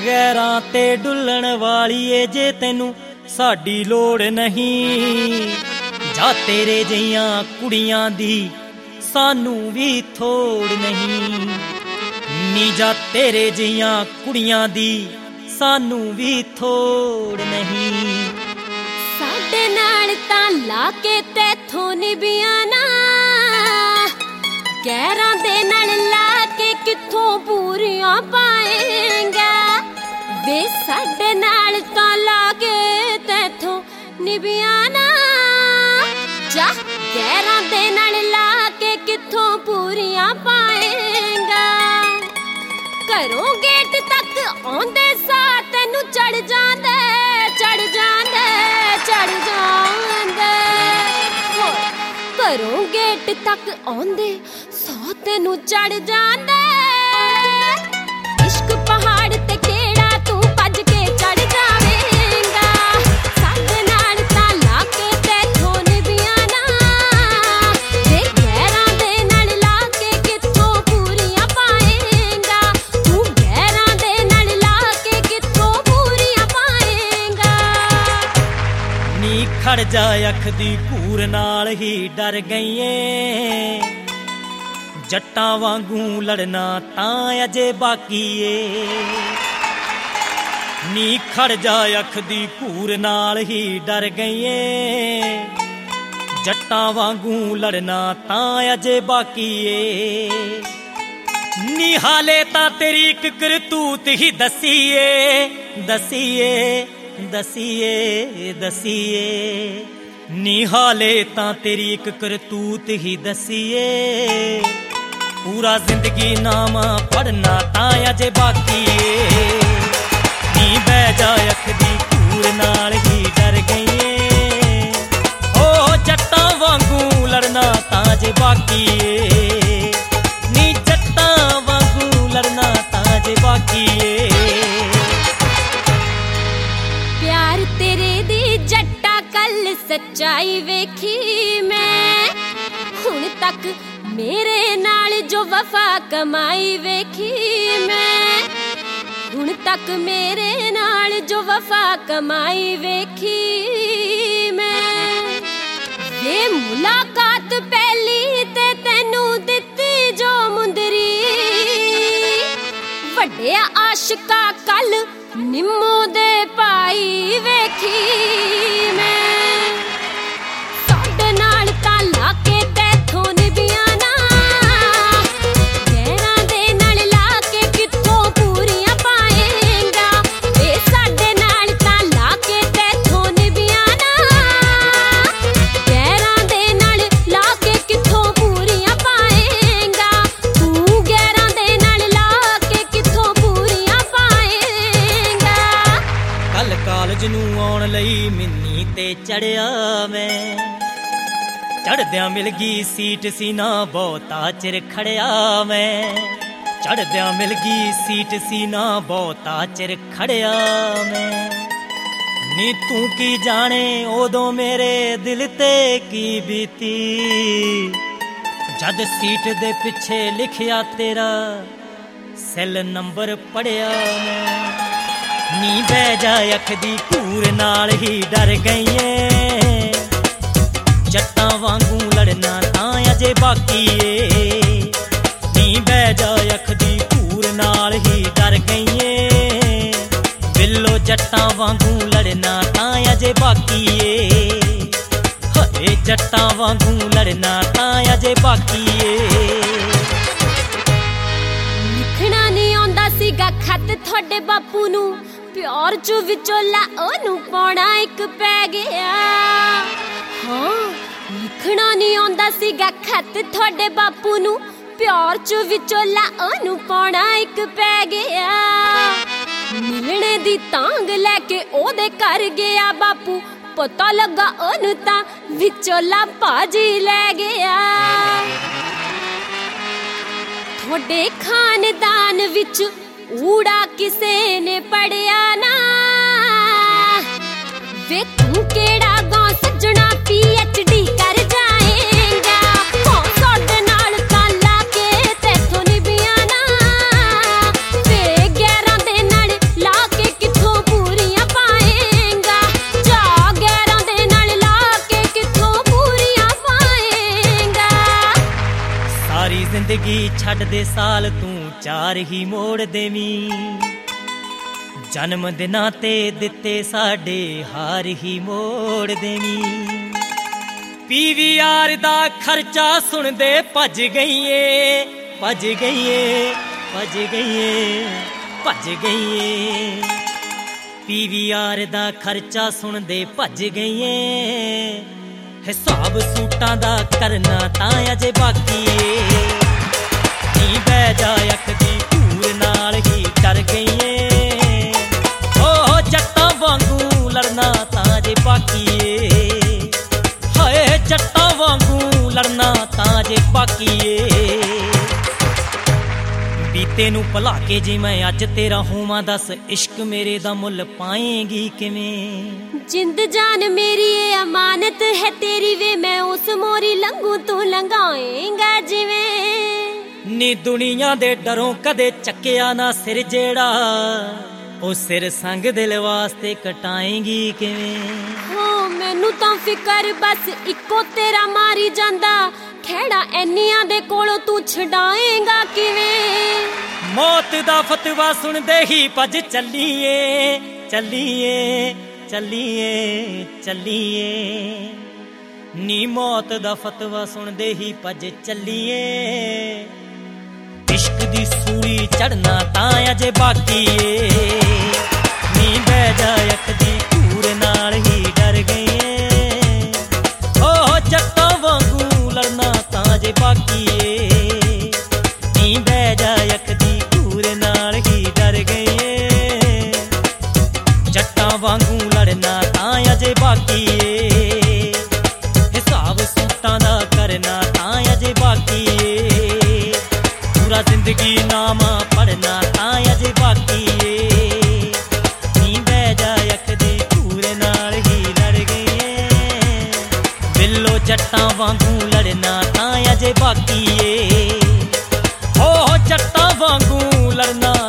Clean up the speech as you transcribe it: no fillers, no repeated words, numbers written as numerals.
गैरां ते डुल्लण वालीए जे तैनू साडी लोड़ नहीं, जा तेरे जिहियां कुड़ियां दी सानू भी थोड़ नहीं, नी जा तेरे जिहियां कुड़ियां दी सानू भी थोड़ नहीं। साडे नाल तां ला के तैथों निभियां ना, गैरां दे नाल ला के कित्थों पूरियां पाएंगा वे, साडे नाल तां ला के तैथों निभियां ना, जा गैरां दे नाल ला के कित्थों पूरियां पाएंगा। घरों गेट तक आउंदे सा तैनू चढ़ जांदे चढ़ जांदे चढ़ जांदे, घरों गेट तक आउंदे सा तैनू चढ़ जांदे। इश्क पहाड़ ते केड़ा तू भज के चढ़ जावेंगा, साडे नाल तां ला के तैथों निभियां ना, ते गैरां दे नाल ला के कित्थों पूरियां पाएंगा, तू गैरां दे नाल ला के कित्थों पूरियां पाएंगा। नी खड़ जा अख दी घूर नाल ही डर गईए, जट्टां वांगू लड़ना तां अजे बाकी ए, नी खड़ जा अख दी घूर नाल ही डर गईए, जट्टां वांगू लड़ना तां अजे बाकी ए, नी हाले तां तेरी इक करतूत ही दसीए दसीए दसीए दसीए, नी हाले तां तेरी इक करतूत ही दसीए, पूरा जिंदगी नामा पढ़ना तां अजे बाकी ए, नी बह जा अख दी घूर नाल ही डर गईए, ओ जट्टां वांगू लड़ना तां अजे बाकी ए, नी जट्टां वांगू लड़ना तां अजे बाकी ए। प्यार तेरे दी जट्टा कल सच्चाई वेखी मैं, हुण तक मेरे नाल जो वफा कमाई वेखी मैं, हुण तक मेरे नाल जो वफा कमाई वेखी मैं, वे मुलाकात पहली ते तैनू दित्ती जो मुंदरी, वड्डिया आशिका कल निम्मो दे पाई वेखी मैं, साडे नाल तां ला के तैथों निभियां ना, गैरां दे नाल ला के कित्थों पूरियां पाएंगा, वे साडे नाल तां ला के तैथों निभियां ना, गैरां दे नाल ला के कित्थों पूरियां पाएंगा, तू गैरां दे नाल ला के कित्थों पूरियां पाएंगा। कल कालज नूं आउण लई मिन्नी ते चढ़िया मैं, चढ़द्या मिल गई सीट सीना बहुता चिर खड़िया मैं, चढ़द्या मिल गई सीट सीना बहुता चिर खड़िया मैं, नी तू की जाने उदों मेरे दिल ते की बीती, जद सीट दे पिछे लिखिया तेरा सैल नंबर पढ़िया मैं, नी बह जा अख दी घूर नाल ही डर गईए, जट्टां वांगू लड़ना तां अजे बाकी ए, नी बह जा अख दी घूर नाल ही डर गईए, बिल्लो जट्टां वांगू लड़ना तां अजे बाकी ए, हरे जट्टां वांगू लड़ना तां अजे बाकी ए। लिखना नहीं आउंदा सीगा खत थोड़े बापू नू, प्यार चू विचोला ओनू पाउणा इक पै गया, हाँ लिखना नहीं आउंदा सीगा खत थोड़े बापू नू, प्यार चू विचोला ओनू पाउणा इक पै गया, मिलने दी तांग लैके ओदे घर गया बापू, पता लगा ओनू तां विचोला भाजी लै गया। थोड़े खानदान विच ऊड़ा किसे ने पढ़िया ना, वे तू केड़ा गां सजना PhD कर जाएगा, हाँ साडे नाल तां ला के तैथों निभियां ना, वे गैरां दे नाल ला ਜ਼ਿੰਦਗੀ ਛੱਡ ਦੇ ਸਾਲ ਤੂੰ 4 ਹੀ ਮੋੜ ਦੇਵੀਂ ਜਨਮ ਦਿਨਾਂ ਤੇ ਦਿੱਤੇ ਸਾਡੇ ਹਾਰ ਹੀ ਮੋੜ ਦੇਵੀਂ PVR ਦਾ ਖਰਚਾ ਸੁਣਦੇ ਭੱਜ ਗਈਏ ਭੱਜ ਗਈਏ ਭੱਜ ਗਈਏ ਭੱਜ ਗਈਏ PVR ਦਾ ਖਰਚਾ ਸੁਣਦੇ ਭੱਜ ਗਈਏ ਹਿਸਾਬ ਸੂਟਾਂ ਦਾ ਕਰਨਾ ਤਾਂ ਅਜੇ ਬਾਕੀ ਏ ਨੀ ਬਹਿ ਜਾ ਅੱਖ ਦੀ ਘੂਰ ਨਾਲ ਹੀ ਡਰ ਗਈਏ ਓ ਜੱਟਾਂ ਵਾਂਗੂ ਲੜਨਾ ਤਾਂ ਅਜੇ ਬਾਕੀ ਏ ਹਾਏ ਜੱਟਾਂ ਵਾਂਗੂ ਲੜਨਾ ਤਾਂ ਅਜੇ ਬਾਕੀ ਏ ਬੀਤੇ ਨੂੰ ਭੁਲਾ ਕੇ ਜੇ ਮੈਂ ਅੱਜ ਤੇਰਾ ਹੋਵਾਂ ਦੱਸ ਇਸ਼ਕ ਮੇਰੇ ਦਾ ਮੁੱਲ ਪਾਏਂਗੀ ਕਿਵੇਂ ਜਿੰਦ ਜਾਨ ਮੇਰੀ ਏ ਅਮਾਨਤ ਹੈ ਤੇਰੀ ਵੇ ਮੈਂ ਉਸ ਮੋਰੀ ਲੰਘੂ ਤੂੰ ਲੰਘਾਏਂਗਾ ਜਿਵੇਂ ਨੀ ਦੁਨੀਆ ਦੇ ਡਰੋਂ ਕਦੇ ਚੱਕਿਆ ਨਾ ਸਿਰ ਜਿਹੜਾ ਉਹ ਸਿਰ ਸੰਗ ਦਿਲ ਵਾਸਤੇ ਕਟਾਏਂਗੀ ਕਿਵੇਂ ਹੋ ਮੈਨੂੰ ਤਾਂ ਫਿਕਰ ਬਸ ਇੱਕੋ ਤੇਰਾ ਮਾਰੀ ਜਾਂਦਾ ਖੇੜਾ ਐਨੀਆਂ ਦੇ ਕੋਲੋਂ ਤੂੰ ਛਡਾਏਂਗਾ ਕਿਵੇਂ ਮੌਤ ਦਾ ਫਤਵਾ ਸੁਣਦੇ ਹੀ ਭੱਜ ਚੱਲੀਏ ਚੱਲੀਏ ਚੱਲੀਏ ਚੱਲੀਏ ਨੀ ਮੌਤ ਦਾ ਫਤਵਾ ਸੁਣਦੇ ਹੀ ਭੱਜ ਚੱਲੀਏ ਇਸ਼ਕ ਦੀ ਸੂਲੀ ਚੜਨਾ ਤਾਂ ਅਜੇ ਬਾਕੀ ਏ ਨੀ ਬਹਿ ਜਾ ਅੱਖ ਦੀ ਘੂਰ ਨਾਲ ਹੀ ਡਰ ਗਈਏ ਓ ਜੱਟਾਂ ਵਾਂਗੂ ਲੜਨਾ ਤਾਂ ਅਜੇ ਬਾਕੀ ਏ ਨੀ ਬਹਿ ਜਾ ਅੱਖ ਦੀ ਘੂਰ ਨਾਲ ਹੀ ਡਰ ਗਈਏ ਜੱਟਾਂ ਵਾਂਗੂ ਲੜਨਾ ਤਾਂ ਅਜੇ ਬਾਕੀ ਏ ਹਿਸਾਬ ਸੂਟਾਂ ਦਾ ਕਰਨਾ ਤਾਂ ਅਜੇ ਬਾਕੀ ਏ ਪੂਰਾ ਜ਼ਿੰਦਗੀ ਨਾਮਾ ਪੜਨਾ ਤਾਂ ਅਜੇ ਬਾਕੀ ਏ ਨੀ ਬਹਿ ਜਾ ਅੱਖ ਦੀ ਘੂਰ ਨਾਲ ਹੀ ਲੜ ਗਈਏ ਬਿੱਲੋ ਜੱਟਾਂ ਵਾਂਗੂ ਲੜਨਾ ਤਾਂ ਅਜੇ ਬਾਕੀ ਏ ਹੋ ਜੱਟਾਂ ਵਾਂਗੂ ਲੜਨਾ